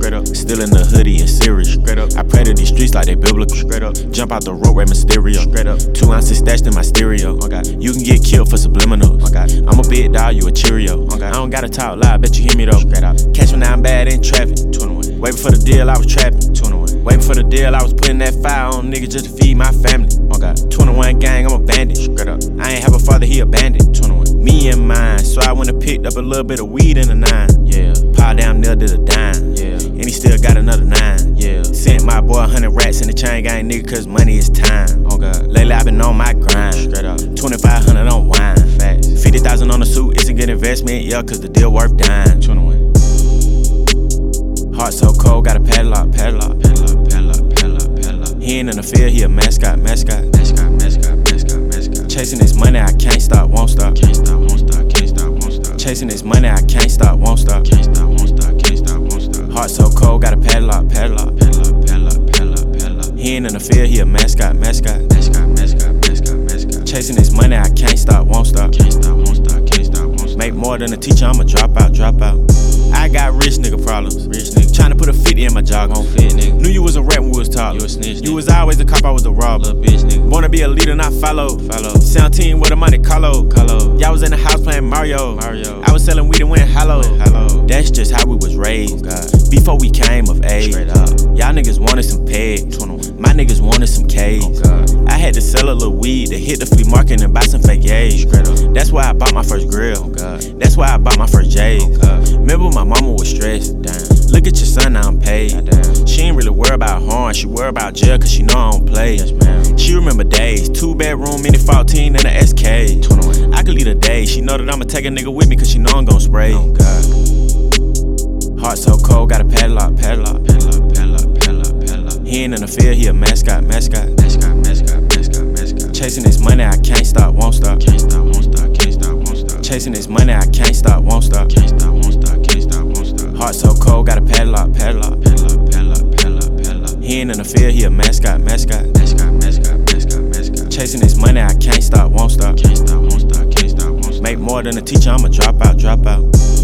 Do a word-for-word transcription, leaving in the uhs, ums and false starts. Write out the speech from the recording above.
straight up. Still in the hoodie and serious, straight up. I pray to these streets like they biblical, straight up. Jump out the road, Rey Mysterio, straight up. Two ounces stashed in my stereo, okay. You can get killed for subliminals, okay. I'm a big dog, you a Cheerio, okay. I don't gotta talk loud, bet you hear me though, straight up. Catch me now, I'm bad in traffic, twenty-one. Waiting for the deal, I was trapping, twenty-one. Waiting for the deal, I was putting that fire on niggas just to feed my family, okay. twenty-one gang, I'm a bandit, straight up. I ain't have a father, he a bandit, twenty-one. Me and mine, so I went and picked up a little bit of weed in the nine, yeah. Pa down there did a dime, yeah. And he still got another nine, yeah. Sent my boy a hundred rats in the chain gang, nigga, cause money is time, oh God. Lately I been on my grind, straight up. twenty-five hundred on wine, facts. fifty thousand on the suit, it's a good investment, yeah, cause the deal worth dime, twenty-one. Heart so cold, got a padlock, padlock, padlock, padlock, padlock, padlock. He ain't in the field, he a mascot, mascot, mascot, mascot, mascot, mascot. Chasing this money, I can't stop, won't stop, can't stop, won't stop, can't stop, won't stop. Chasing this money, I can't stop, won't stop, can't stop, won't stop, can't stop, won't stop. Heart so cold, got a padlock, padlock, padlock, padlock, padlock, padlock. He ain't in the field, he a mascot, mascot, mascot, mascot, mascot, mascot. Chasing this money, I can't stop, won't stop, can't stop, won't stop, can't stop, won't stop. Make more than a teacher, I'ma drop out, drop out. I got rich nigga problems, rich nigga. Tryna put a fifty in my jog, on fit nigga. Knew you was a rat when we was talk. You a snitch, nigga. You was always a cop, I was a robber, little bitch nigga. Wanna be a leader, not follow, follow. seventeen with a money, Carlo, Carlo. Y'all was in the house playing Mario, Mario. I was selling weed and went hollow, hollow. That's just how we was raised, God. Before we came of age. Straight up. Y'all niggas wanted some pegs, my niggas wanted some K's. Oh, I had to sell a little weed to hit the flea market and buy some fake A's. That's why I bought my first grill. Oh, God. That's why I bought my first J's. Oh, remember my mama was stressed. Damn. Look at your son, now I'm paid. Damn. She ain't really worry about harm, she worry about jail cause she know I don't play. Yes, ma'am. She remember days, two bedroom, mini fourteen and a S K. twenty-one. I could lead a day, she know that I'ma take a nigga with me cause she know I'm gon' spray. Oh, God. Heart so cold, got a padlock, padlock, padlock, padlock, padlock, padlock. He ain't in the field, he a mascot, mascot, mascot, mascot, mascot, mascot. Chasing this money, I can't stop, won't stop, can't stop, won't stop, can't stop, won't stop. Chasing this money, I can't stop, won't stop, can't stop, won't stop, can't stop, won't stop. Heart so cold, got a padlock, padlock, padlock, padlock, padlock, padlock. He ain't in the field, he a mascot, mascot, mascot, mascot, mascot, mascot. Chasing this money, I can't stop, won't stop, can't stop, won't stop, can't stop, won't stop. Make more than a teacher, I'ma drop out, drop out.